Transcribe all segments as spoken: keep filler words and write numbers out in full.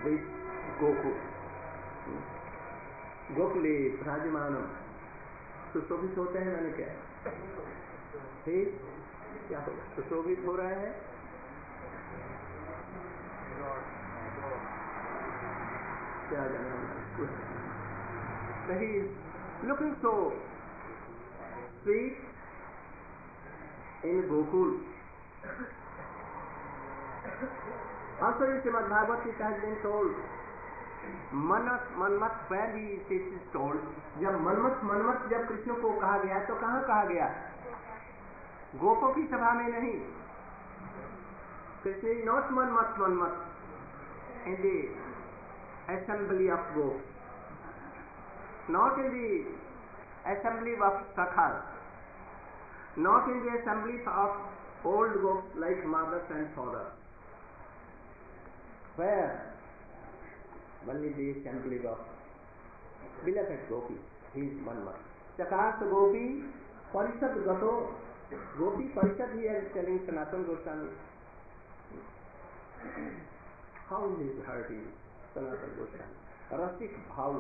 this Gokul. गोकुले विराजमानम सुशोभित होते हैं, मैंने क्या ठीक क्या हो सुशोभित हो रहे हैं, क्या जाना सही, looking so sweet in Gokul. Also in Srimad Bhagavad Gita has been told, Manmath Manmath where he is told, जब मनमत मनमत जब कृष्ण को कहा गया तो कहाँ कहा गया? गोपों की सभा में नहीं. Krishna is not Manmath Manmath in the assembly of gopis, not in the assembly of sakhas, not in the assembly of old gopis like mothers and fathers. Where? Only the assembly of beloved gopis. He is Manmat. Chakas gopi parishad gato. Gopi parishad, he is telling Sanatana Goswami. How his heart is, Sanatana Goswami. Rasik bhav.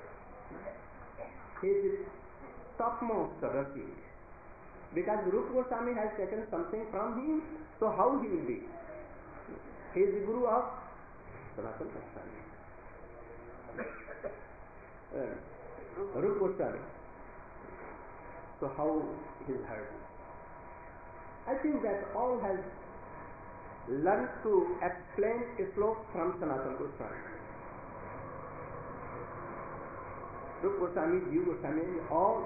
He is topmost rasik. Because Rupa Goswami has taken something from him, so how he will be? He is the guru of Sanatana Goswami. Uh, Rupa Goswami. So how his heart is? I think that all has learned to explain a slok from Sanatana Goswami. Rupa Goswami, Jiva Goswami, all,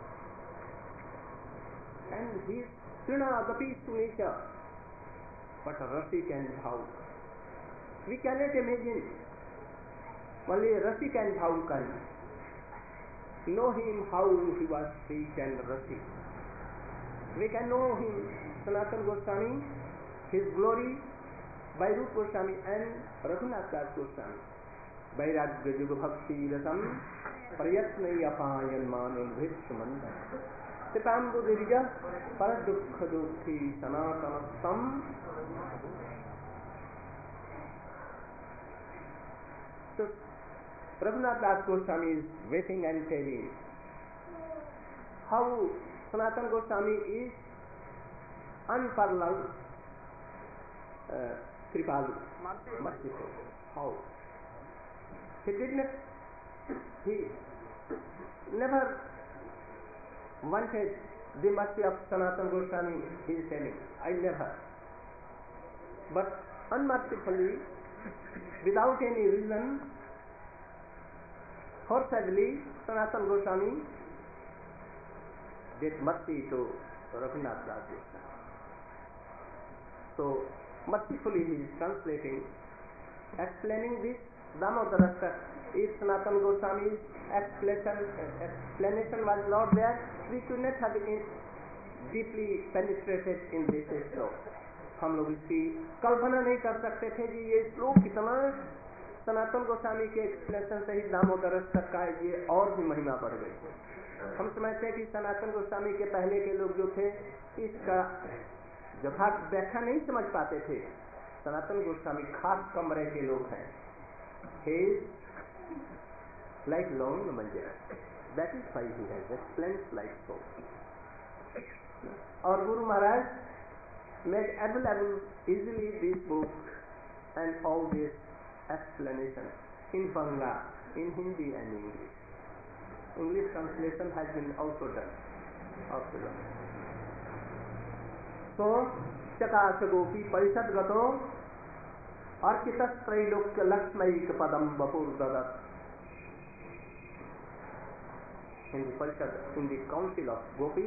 and he is Trina Agapi Sunisha, but Rasik and Bhav. We cannot imagine. Only Rasik and Bhav can know him how he was sweet and Rasik. We can know him, Sanatana Goswami, his glory by Rupa Goswami and Raghunath Das Goswami. Vairagya Yuga Bhakti Rasam Prayatnai Apayan Manun Vitshamanda Sipambu Dirija Paradukha Dukhi Sanatana Sam. So Raghunath Das Goswami is waiting and telling how Sanatana Goswami is unparalleled uh, Kripalu, merciful. How? He did not, he never wanted the mercy of Sanatana Goswami, he is telling. I never. But unmercifully, without any reason, forcibly, Sanatana Goswami did mercy to Raghunath Das Goswami. So, mercifully he is translating, explaining this Damodarasa. If Sanatana Goswami's explanation, explanation was not there, we could not have been deeply penetrated in this sloka. हम लोग इसकी कल्पना नहीं कर सकते थे कि ये श्लोक कितना सनातन गोस्वामी के एक्सप्लेनेशन से ही दामोदर तक का ये और भी महिमा बढ़ गई. हम समझते हैं कि सनातन गोस्वामी के पहले के लोग जो थे इसका यथार्थ व्याख्या नहीं समझ पाते थे. सनातन गोस्वामी खास कमरे के लोग हैं. He is like long manjara. That is why he has explained like so. और Guru Maharaj made available easily this book and all this explanation in Bangla, in Hindi and English. English translation has been also done. Also done. So, Chakasa Gopi Parishad Gato Architas Trailokya Lakshmaik Padam Vapur Dadat. In the Parishad, in the council of Gopis,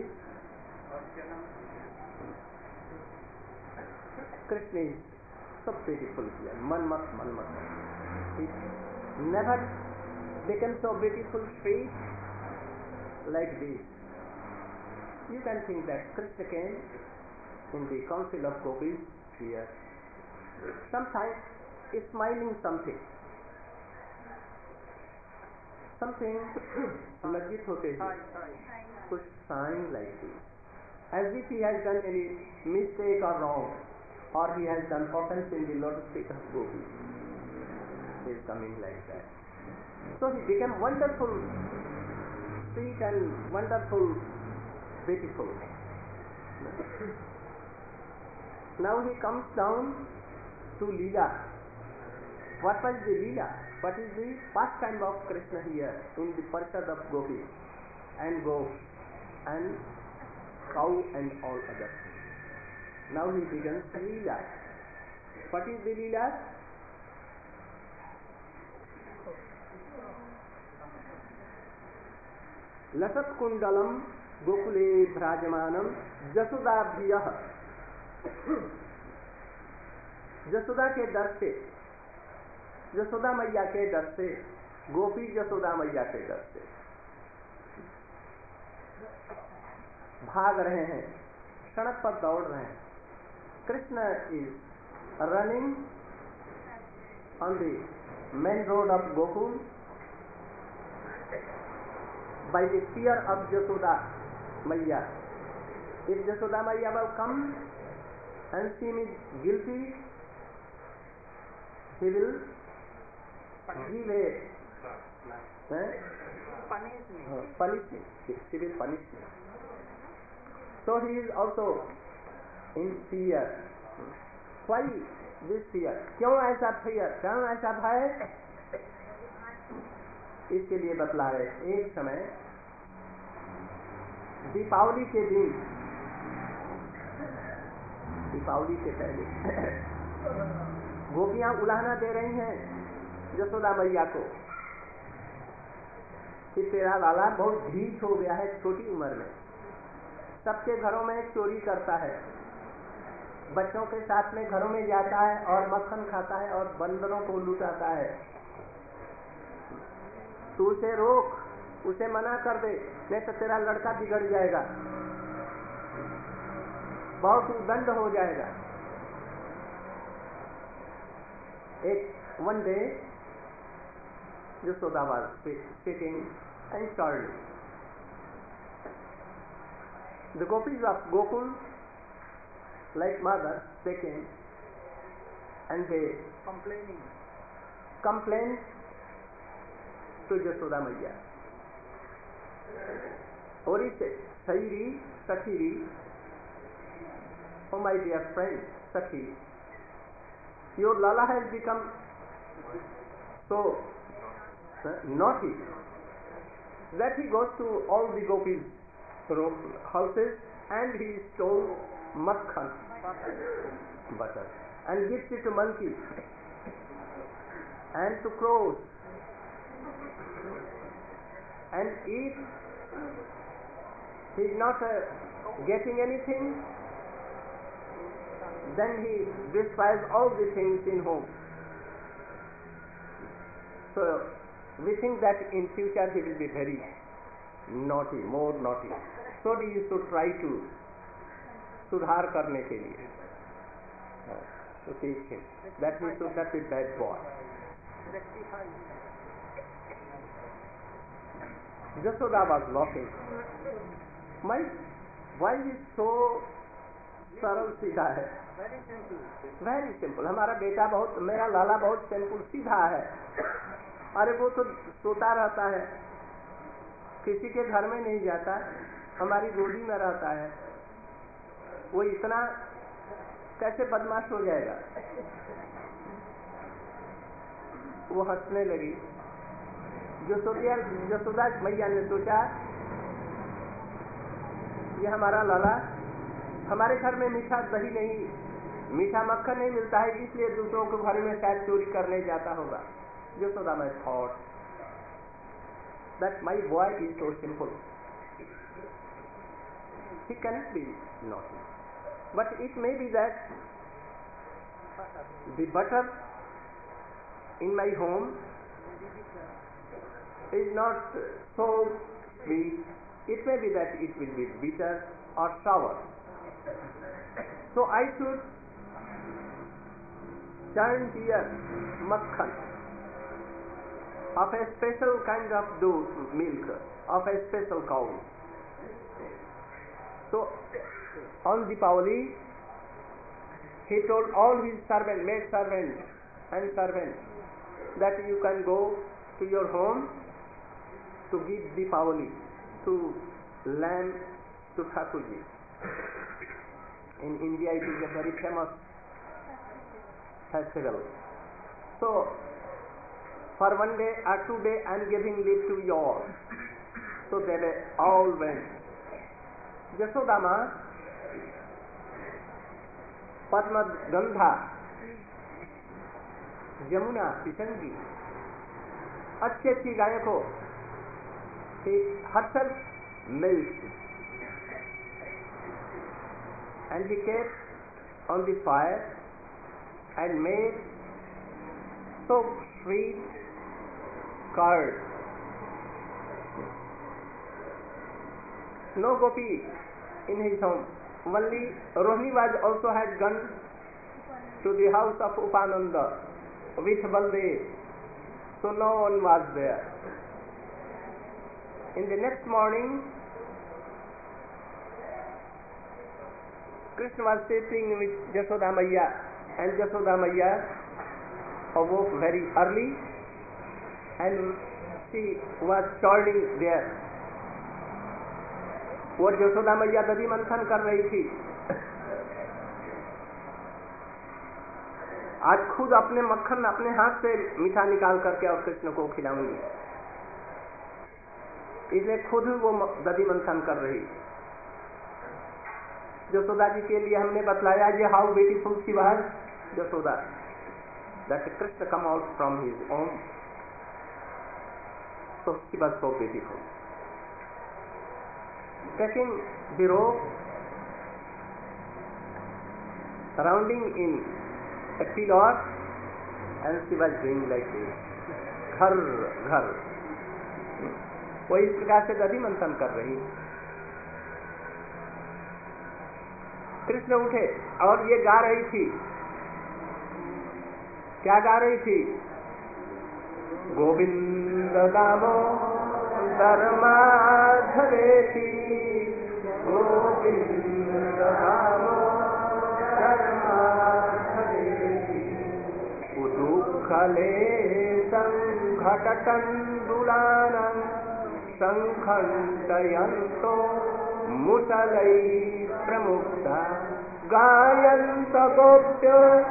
Krishna is so beautiful here. Manmat, Manmat. It never became so beautiful, sweet like this. You can think that Krishna came in the council of Gopis here. Sometimes smiling something. Something लज्जित होते हैं. कुछ sighing like this. As if he has done any mistake or wrong. Or he has done offense in the lotus feet of Gopi. is coming like that. So he became wonderful, sweet and wonderful, beautiful. Now he comes down to Leela. What was the Leela? What is the pastime of Krishna here in the Parishad of Gopi and Go and cow and all other things. Now he begins Leela. What is the Leela? लसत Kundalam गोकुले भ्राजमानम जसोदाभ्यः. Jasoda के डर से, जसोदा मैया के डर से, गोपी जसोदा मैया के डर से भाग रहे हैं, सड़क पर दौड़ रहे हैं. Krishna is running on the main road of Gokul by the fear of Jasoda Maiya. If Jasoda Maiya will come and see me guilty, he will give a eh? punish me. Uh, punish me. She will punish me. So he is also in fear. Why this fear? क्यों ऐसा fear? क्यों ऐसा भय? इसके लिए बतला रहे. एक समय दीपावली के दिन, दीपावली से पहले गोपियां उलाहना दे रही हैं जसोदा मैया को कि तेरा लाला बहुत ढीठ हो गया है छोटी उम्र में, सबके घरों में चोरी करता है, बच्चों के साथ में घरों में जाता है और मक्खन खाता है और बंदरों को लुटाता है. तू उसे रोक, उसे मना कर दे, नहीं तो तेरा लड़का बिगड़ जाएगा, बहुत दंड हो जाएगा. एक one day Jasoda was sitting and churning. The gopis of Gokul, like mother, taken and they complaining, complained to Jasoda Maiya. Or he said, Sairi, Sakhiri, oh my dear friend, Sakhi, your Lala has become so uh, naughty that he goes to all the gopis' houses and he stole makhan, butter, and gives it to monkeys and to crows and eats. He is not uh, getting anything, then he destroys all the things in home. So we think that in future he will be very naughty, more naughty. So we used to try to sudhar karne ke liye, uh, to teach him that he should not be bad boy. Jasoda was laughing. My wife is so सरल सीधा है. Very simple, very simple. हमारा बेटा बहुत, मेरा लाला बहुत simple सीधा है. अरे वो तो सोता रहता है, किसी के घर में नहीं जाता, हमारी गोदी में रहता है, वो इतना कैसे बदमाश हो जाएगा. वो हंसने लगी. जसोदा जसोदा मैया ने सोचा ये हमारा लाला, हमारे घर में मीठा दही नहीं, मीठा मक्खन नहीं मिलता है, इसलिए दूसरों के घर में शायद चोरी करने जाता होगा. Jasoda my thought that my boy is so simple, he cannot be naughty, but it may be that the butter in my home is not so sweet. It may be that it will be bitter or sour. So I should turn here makhan of a special kind of dough, milk of a special cow. So on Deepavali he told all his servants, maid servants and servants that you can go to your home to give Deepavali, to lamb to Thakurji. In India it is a very famous festival. So, for one day or two day I am giving leave to you all. So they were all went. Yasodama, Padma Gandha, Jamuna, Pishangi, अच्छी अच्छी गायों को he herself milked and he kept on the fire and made so sweet curd. No gopi in his home. Only Rohini was also had gone to the house of Upananda with Baldev. So no one was there. In the next morning, Krishna was sitting with Jashoda Maiya, and Jashoda Maiya awoke very early and she was churning there. वो यशोदा मैया दधि मंथन कर रही थी. आज खुद अपने मक्खन अपने हाथ से मीठा निकाल करके और कृष्ण को खिलाऊंगी, इसलिए खुद वो दधि मंथन कर रही. यशोदा जी के लिए हमने बतलाया ये how beautiful she was Yashoda, that Krishna come out from his own, so she was so beautiful. Taking the rope, surrounding in a pillar, and she was doing like this. घर घर वो इस प्रकार से दधि मंथन कर रही. कृष्ण उठे और ये गा रही थी. क्या गा रही थी? गोविंद दामोदर माधवेति, गोविंद दामोदर माधवेति, उदुखले संघटटण्डुलानं संखण्डयन्तो मुसलै प्रमुक्ता, गायन्त गोप्य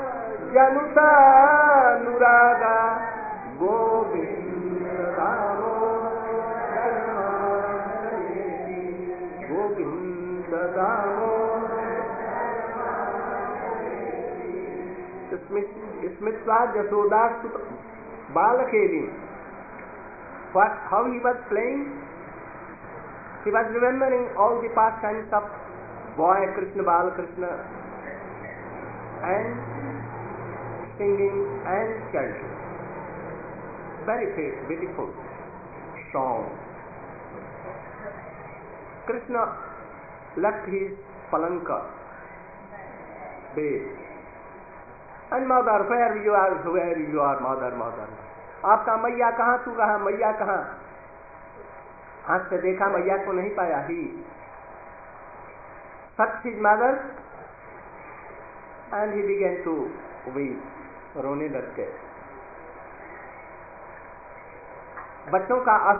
जनुतानुरागा, गोविंद दामोदर माधवेति, गोविंद दामोदर माधवेति. स्मृत्वा Yashoda बालखेली. What, how he was playing? He was remembering all the pastimes of boy Krishna, Bal Krishna, and singing and chanting. Very beautiful song. Krishna left his palanka bed. And mother, where you are, where you are, mother, mother. आपका मैया कहाँ, तू कहाँ, मैया कहाँ? हाथ से देखा, मैया को नहीं पाया. ही touched his mother and he began to weep, रोने लग गए. बच्चों का अस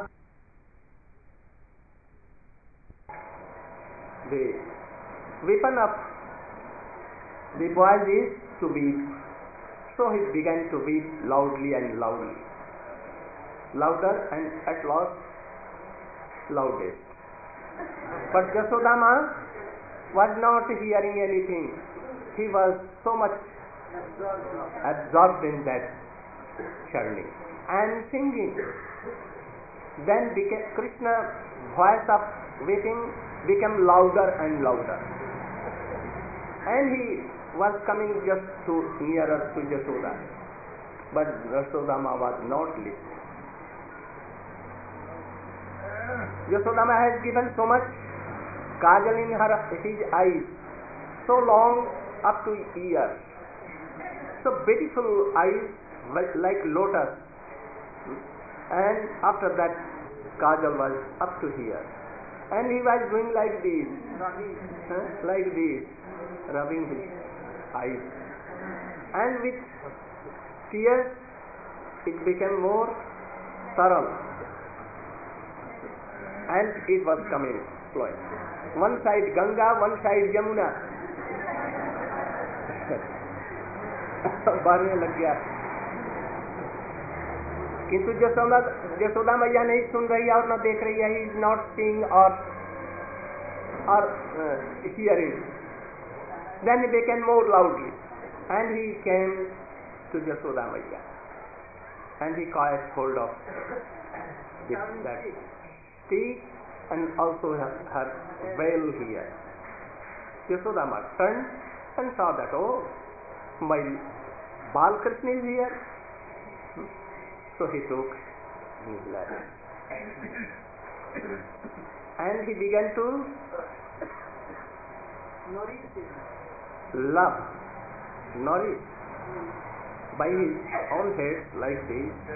the weapon of the boys is to weep. So he began to weep loudly and loudly, louder and at last loudest. But Yasodama was not hearing anything. He was so much absorbed in that churning and singing. Then became Krishna's voice of weeping became louder and louder, and he was coming just to nearer to Yashoda, but Yasodama was not listening. Yasodama has given so much kajal in her his eyes, so long up to ears, so beautiful eyes like lotus, and after that kajal was up to here, and he was doing like this, huh? like this, rubbing his eyes, and with tears it became more thorough, and it was coming flowing. One side Ganga, one side Yamuna. बहने लग गया, किंतु यशोदा यशोदा मैया नहीं सुन रही और न देख रही है. ही इज नॉट सीइंग और और hearing. Then he became more loudly, and he came to Yashoda Maiya, and he caught hold of this, that stick, and also her, her veil here. Yashoda Maiya turned and saw that, oh, my Balkrishna is here. So he took his lap, and he began to love, nourish by his own head like this,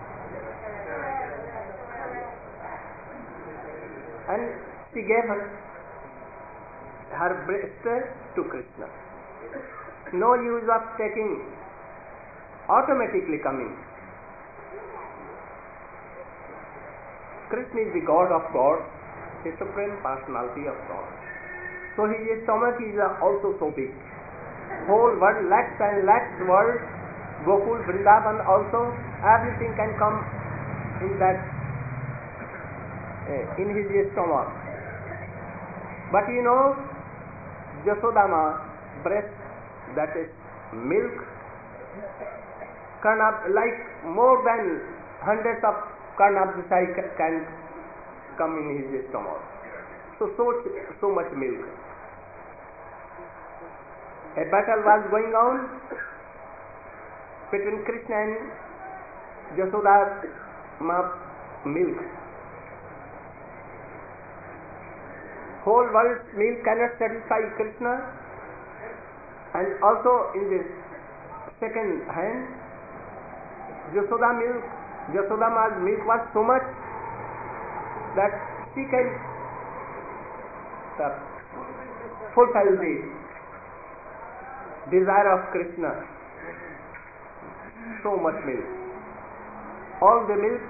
and she gave her her breast to Krishna. No use of taking, automatically coming. Krishna is the God of God, the Supreme Personality of God. So his stomach is also so big. Whole world, lakhs and lakhs world, Gokul, Vrindavan also, everything can come in that, uh, in his stomach. But you know, Yashodama breast, that is milk, Karnab, like more than hundreds of Karnabdasai can come in his stomach. So, so, so much milk. A battle was going on between Krishna and Yashoda's milk. Whole world's milk cannot satisfy Krishna, and also in this second hand, Yashoda milk, Yashoda's milk was so much that she can uh, fulfill the desire of Krishna. So much milk. All the milk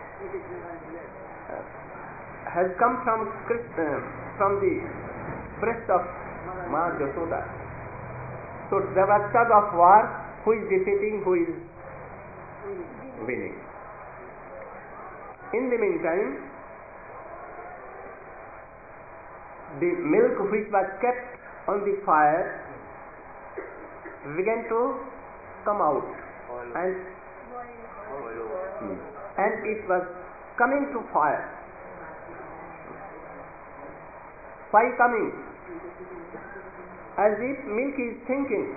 uh, has come from Krishna, from the breast of Ma Yashoda. So there was tug of war, who is defeating, who is winning. In the meantime, the milk which was kept on the fire began to come out, and and it was coming to fire. Why coming? As if milk is thinking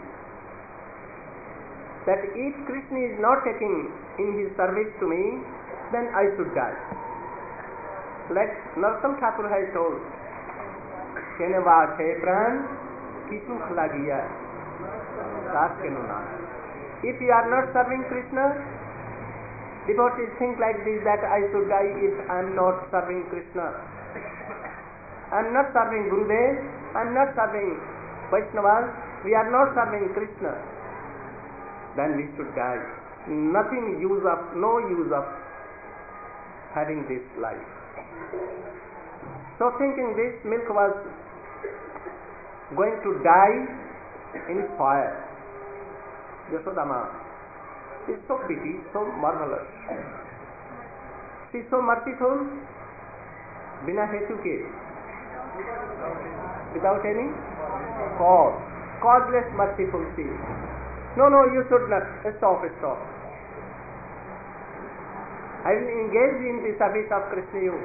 that if Krishna is not taking in his service to me, then I should die. Like Narottam Thakur has told, Keneva the pran kisu khalagiya ras kenuna. If you are not serving Krishna, devotees think like this, that I should die if I am not serving Krishna. I am not serving Gurudev, I am not serving Vaishnavas, we are not serving Krishna. Then we should die. Nothing use of, no use of having this life. So thinking this, milk was going to die in fire. Yashodama is so pretty, so marvelous. She is so merciful, bina hetu ke, without any cause, causeless merciful she. No, no, you should not. Stop, stop. I will engage in the service of Krishna you.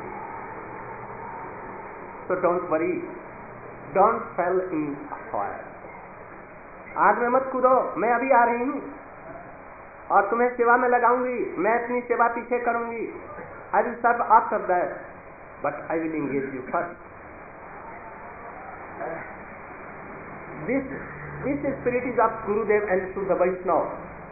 So don't worry. Don't fall in fire. आग में मत कूदो, मैं अभी आ रही हूँ और तुम्हें सेवा में लगाऊंगी, मैं अपनी सेवा पीछे करूंगी. I will serve after that, but I will engage you first. This This spirit is of Gurudev and Shuddha Vaishnava.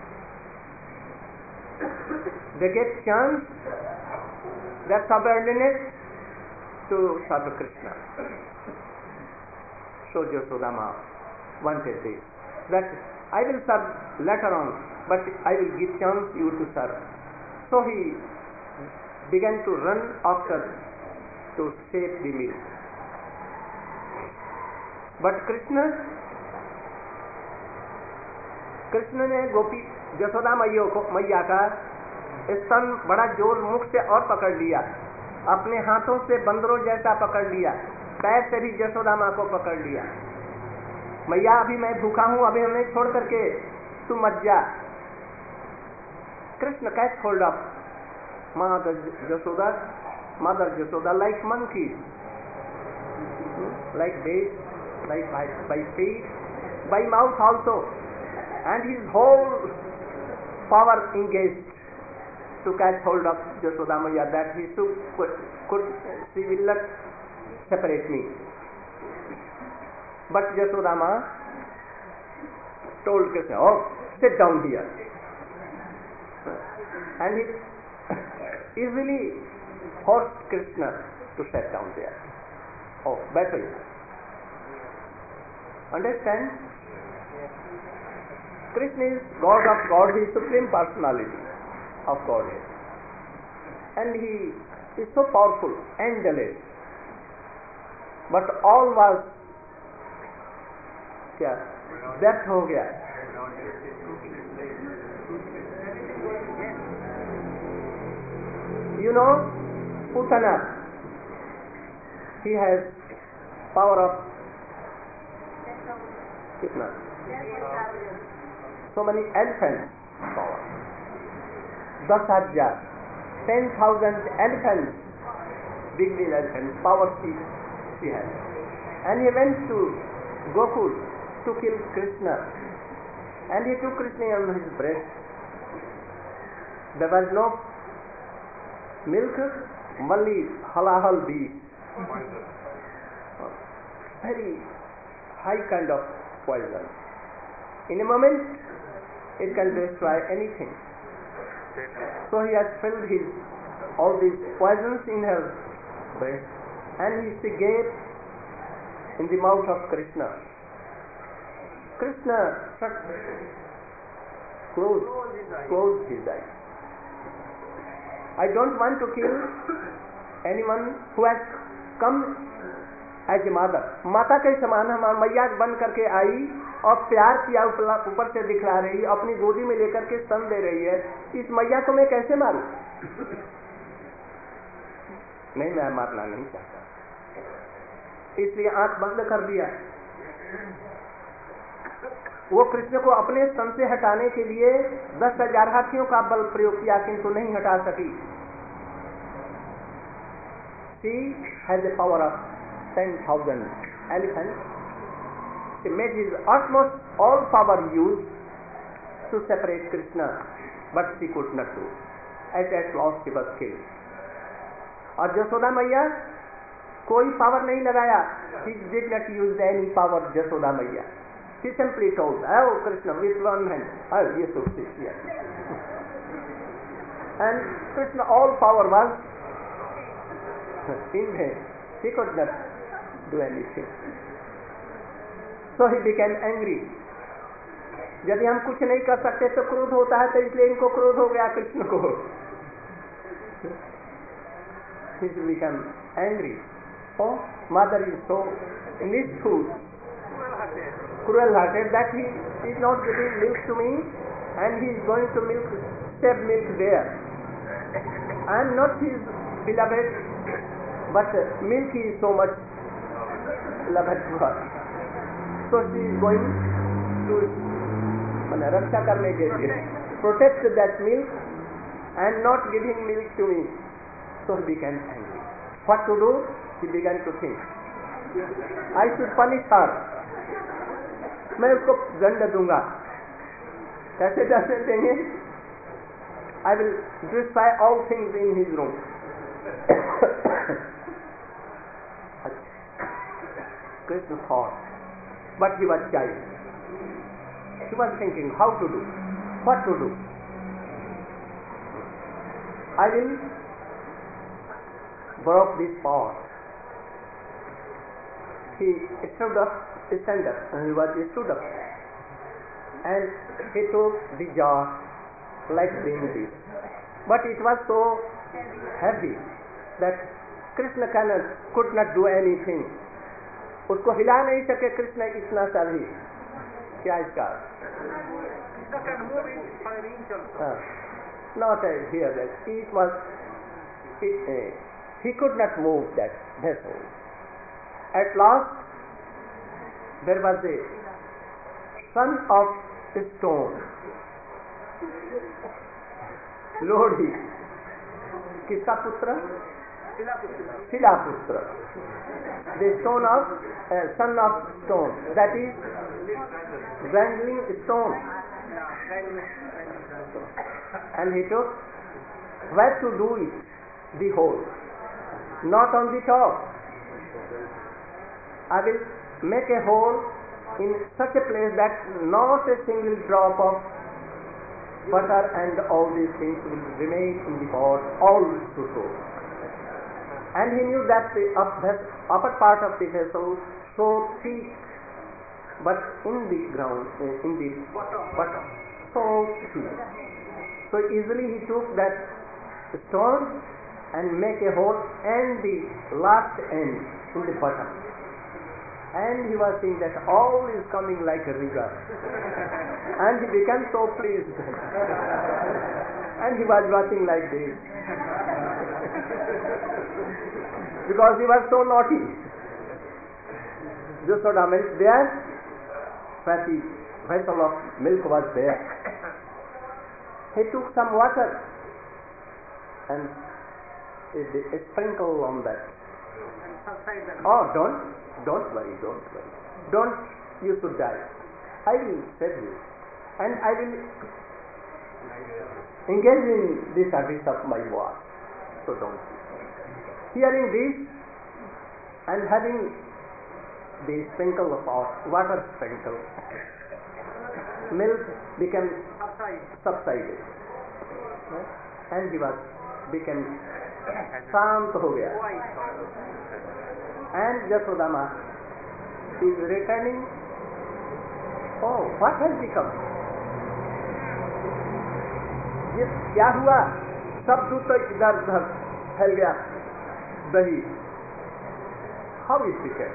They get chance, they are subordinate to serve Krishna. So Yashodama wanted this, that I will serve later on, but I will give chance you to serve. So he began to run after to save the milk. But Krishna, Krishna ने गोपी यशोदा मैया को मैया का स्तन बड़ा जोर मुख से और पकड़ लिया, अपने हाथों से बंदरों जैसा पकड़ लिया, पैर से भी यशोदा माँ को पकड़ लिया। मैया अभी मैं भूखा हूँ, अभी हमें छोड़ करके तू मत जा। Krishna catch hold of mother Yashoda, mother Yashoda like monkey, like bees, like by, by feet, by mouth also, and his whole power engaged to catch hold of Yashoda Maya, that he should, could, could, she will not separate me. But Yashoda Ma told Krishna, oh, sit down here. And he easily forced Krishna to sit down there. Oh, better. Understand? Krishna is God of God, He is Supreme Personality of Godhead. And He is so powerful, endless. But all was क्या व्यर्थ हो गया। You know, Putana, he has power of कितना? So many elephants power. दस हजार, ten thousand elephants, big big elephants, power she, she has. And he went to Gokul to kill Krishna. And he took Krishna on his breast. There was no milk, only halahal beef. Very high kind of poison. In a moment, it can destroy anything. So he has filled his all these poisons in her breast, and he gave in the mouth of Krishna. Krishna shut, closed, closed his eyes. I don't want to kill anyone who has come as a mother. माता के समान हम मैया बन करके आई और प्यार किया, ऊपर से दिखला रही, अपनी गोदी में लेकर के स्तन दे रही है। इस मैया को मैं कैसे मारूं? नहीं, मैं मारना नहीं चाहता, इसलिए आंख बंद कर दिया। वो कृष्ण को अपने स्तन से हटाने के लिए दस हजार हाथियों का बल प्रयोग किया, किंतु नहीं हटा सकी। She has the power of ten thousand elephants. She made his utmost all power used to separate Krishna, but she could not do. At at last she was killed. और यशोदा मैया कोई पावर नहीं लगाया. She did not use any power. Yashoda मैया, she simply told, "Oh Krishna, with one hand, oh yes, yes, yes." And Krishna, all power was in vain. He could not do anything. So he became angry. यदि हम कुछ नहीं कर सकते तो क्रोध होता है, तो इसलिए इनको क्रोध हो गया कृष्ण को. He became angry. Oh, mother is so nichkhul, cruel-hearted that he is not giving milk to me, and he is going to milk, save milk there. I am not his beloved, but milk is so much beloved to her. So she is going to raksha karne ke liye, protect that milk and not giving milk to me. So he became angry. What to do? He began to think, I should punish her. मैं उसको दंड दूंगा. कैसे दंड देंगे? I will destroy all things in his room. Krishna thought, but he was child. He was thinking how to do, what to do. I will broke this pot. He stood up, stand up, and he was stood up, and he took the jar like doing this, but it was so heavy that Krishna cannot, could not do anything. उसको हिला नहीं सके कृष्ण इतना सा भी. क्या इसका? uh, not uh, here that it was it, uh, he could not move that vessel. At last there was a son of stone, लोढ़ी. किसका पुत्र? शिलापुत्र. The stone of uh, son of stone, that is grinding stone. And he took where to do it, the hole, not on the top. I will make a hole in such a place that not a single drop of butter and all these things will remain in the pot, all to soak. And he knew that the upper part of the vessel so thick, but in the ground, uh, in the bottom, so thick. So easily he took that stone and make a hole and the last end in the bottom. And he was seeing that all is coming like a river. And he became so pleased. And he was watching like this. Because he was so naughty. Yashoda milk there, fatty vessel of milk was there. He took some water and a, a sprinkle on that. Oh, don't, don't worry, don't worry. Don't, you should die. I will save you. And I will engage in the service of my war. So don't. Hearing this and having the sprinkle of water sprinkle, milk became subsided. And he was became शांत हो गया. And Yashoda Ma is returning. Oh, what has become? ये क्या हुआ? सब दूध तो इधर उधर फैल गया. दही. How is it?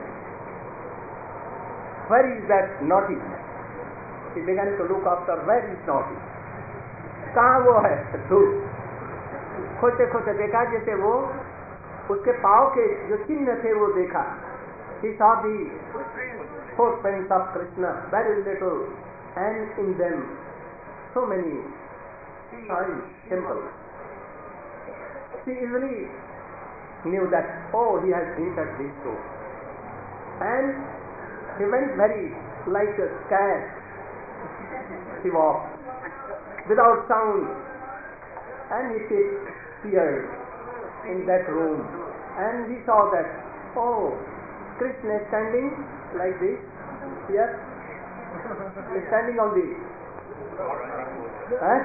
Where is that naughty? He began to look after where is naughty. कहाँ वो है दूध? खोते खोते देखा जैसे वो उसके पाँव के जो चिन्ह थे वो देखा. He saw the footprints of Krishna, very little, and in them so many signs, symbols. She easily knew that, oh, he has entered this door. And he went very like a cat. He walked without sound, and he appeared in that room, and he saw that, oh, Krishna is standing like this here. He is standing on the huh?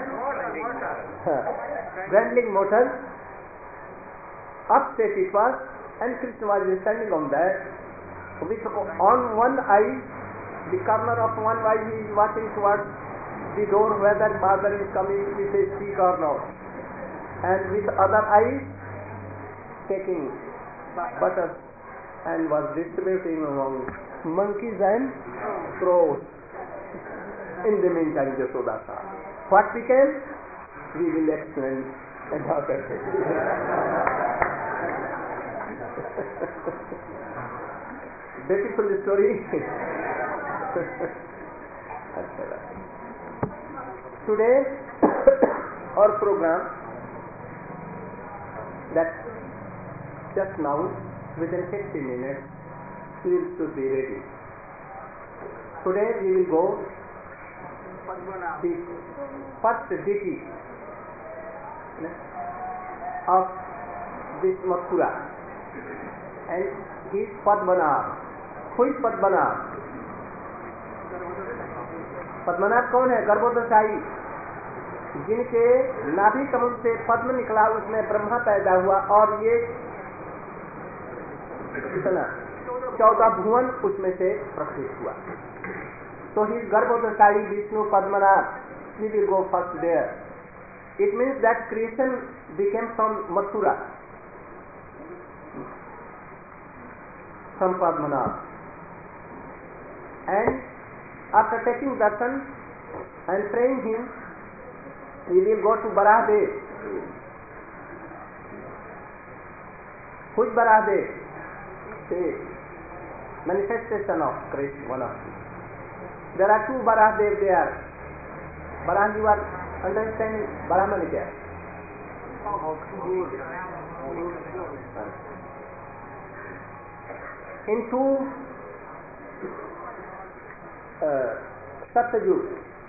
Grinding motor. Upset it was, and Krishna was standing on that. With on one eye, the corner of one eye, he is watching towards the door whether mother is coming with a stick or not, and with other eye taking butter and was distributing among monkeys and crows. In the meantime, Yashoda saw. What became? We will explain another day. Beautiful story. Today, our program that just now, within fifty minutes, we should be ready. Today we will go the first deity of this Mathura, and he is Padmanabh. Who is Padmanabh? Padmanabha कौन है? गर्भोदशाही, जिनके नाभि कमल से पद्म निकला, उसमें ब्रह्मा पैदा हुआ, और ये कितना चौदह भुवन उसमें से प्रकट हुआ. तो ही गर्भोदशाही Vishnu Padmanabha. We will go first there. It means that creation became from Mathura, from Padmanath. And after taking darshan and praying him, we will go to Barahadev. Who is Barahadev? The manifestation of Krishna, one of them. There are two Barahadev there. Baraha, you are understanding Brahmani there. In two uh, Satyajug,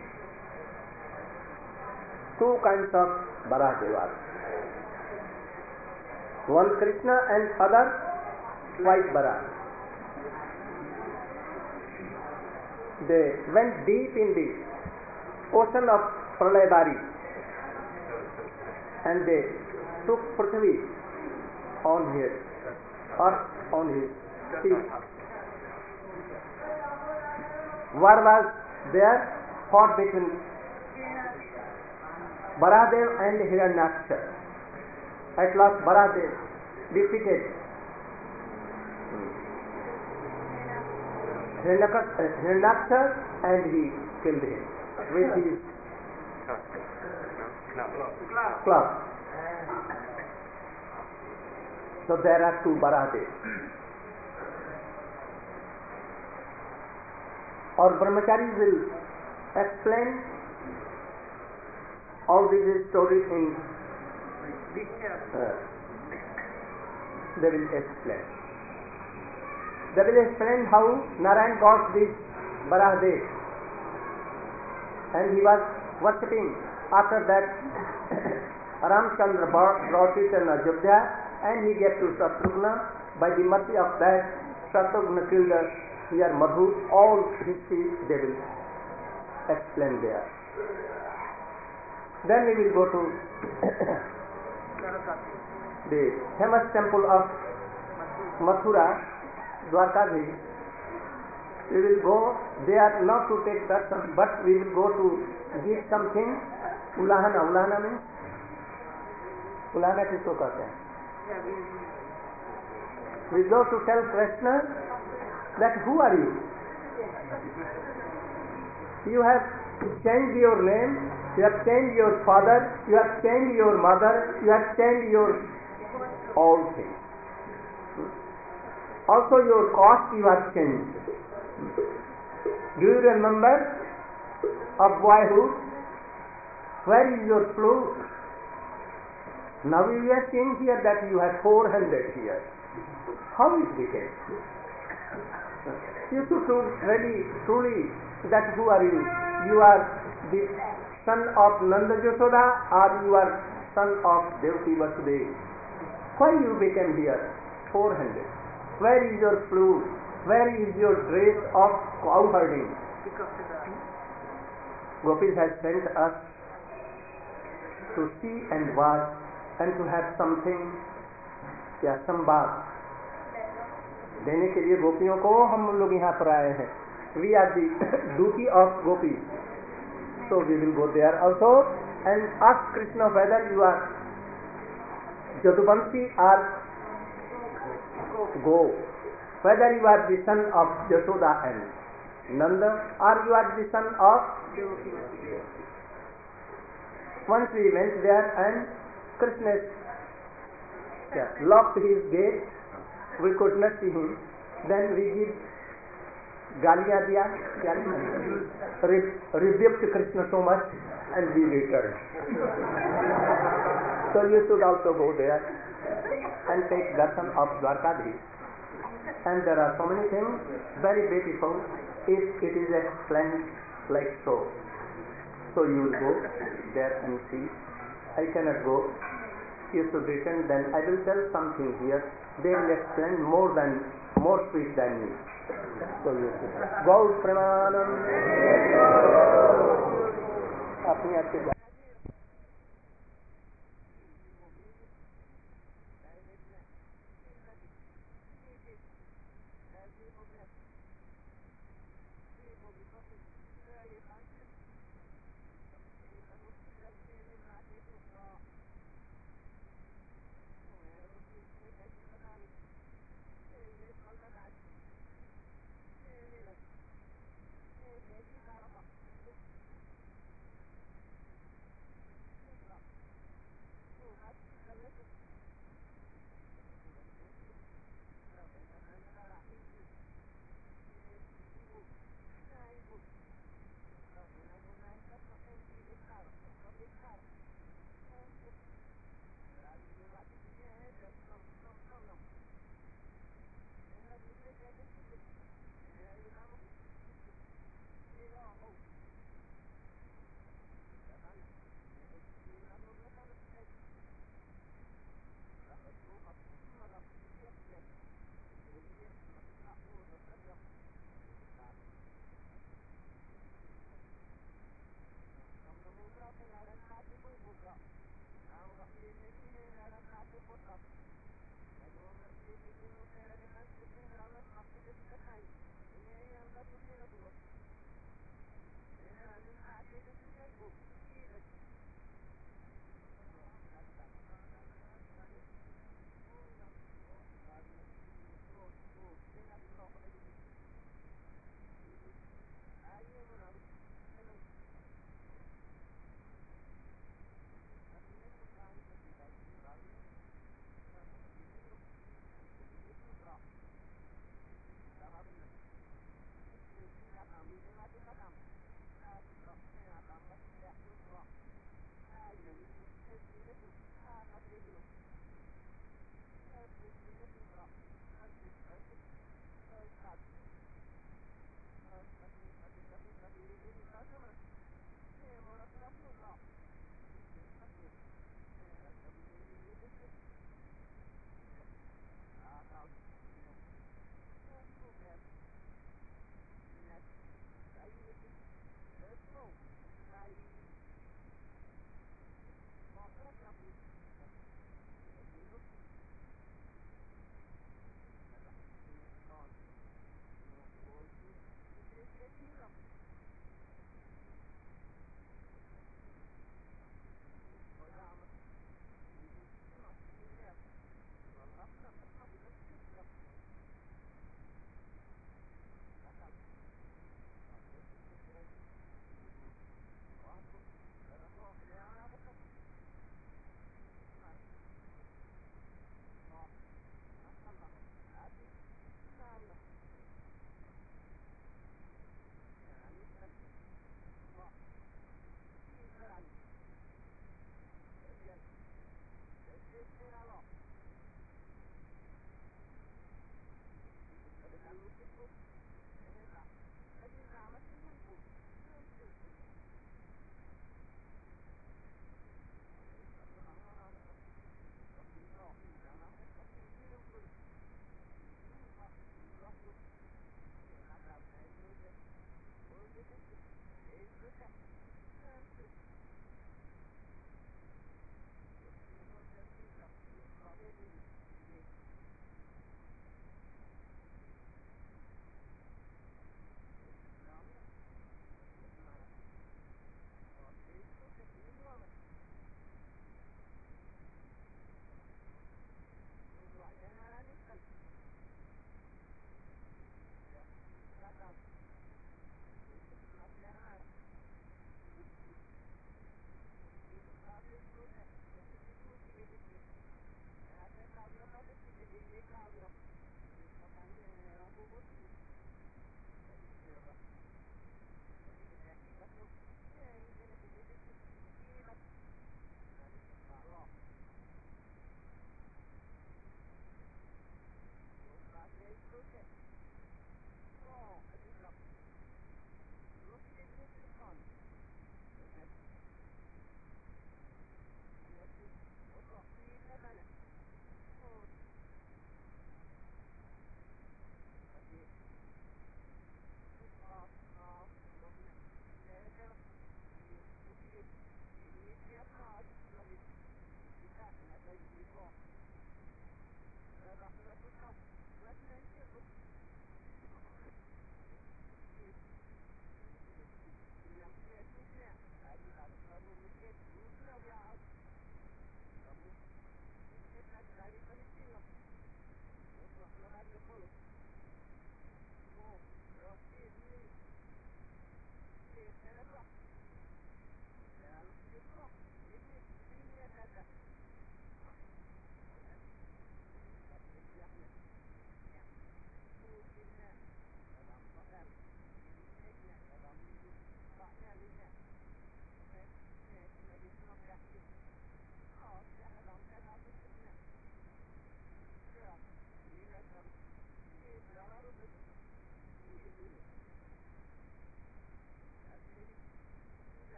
two kinds of Barahadevas. One Krishna and other white Baraha. They went deep in the ocean of Pralayabari and they took Prithvi on his or on his feet. War was there, fought between Barahadev and Hiranyaksha. At last Barahadev defeated Hiranyaksha and he killed him with his club. So there are two Barahadev. Our brahmacharis will explain all these stories in uh, they will explain. They will explain how Narayan got this Barahadev and he was worshipping. After that Ramchandra brought it in Ajodhya and he gave to Shatrugna. By the mercy of that, Shatrugna killed here Madhu. All history they will explain there. Then we will go to the famous temple of Mathura, Dwarkadhish. We will go there not to take darshan, but we will go to give something. Ulahana, ulahana means ulahana किसको कहते हैं? We go to tell Krishna that who are you? You have changed your name, you have changed your father, you have changed your mother, you have changed your all things. Also your caste you have changed. Do you remember of boyhood? Where is your flute? Now we are seeing here that you have four hundred here. How it became? You should really, truly, that who are you? You are the son of Nanda Yashoda or you are son of Devaki Vasudeva? Why you became here? four hundred. Where is your flute? Where is your dress of cow herding? Gopis has sent us to see and watch and to have something, क्या संवाद देने के लिए गोपियों को हम लोग यहाँ पर आए हैं. We are the duty of gopis. So we will go there also and ask Krishna whether you are Jaduvanshi or Go, whether you are the son of Yashoda and Nanda or you are the son of. Once we went there and Krishna yeah, locked his gate, we could not see him. Then we give Galiya diya, rebuked Krishna so much and we returned. So you should also go there and take darshan of Dwarkadhish. And there are so many things, very beautiful, if it is explained like so. So you will go there and see. I cannot go. You should return, then I will tell something here. They will explain more than, more sweet than me. So you should. Gaur Pramanam. अपनी आपके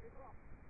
It dropped.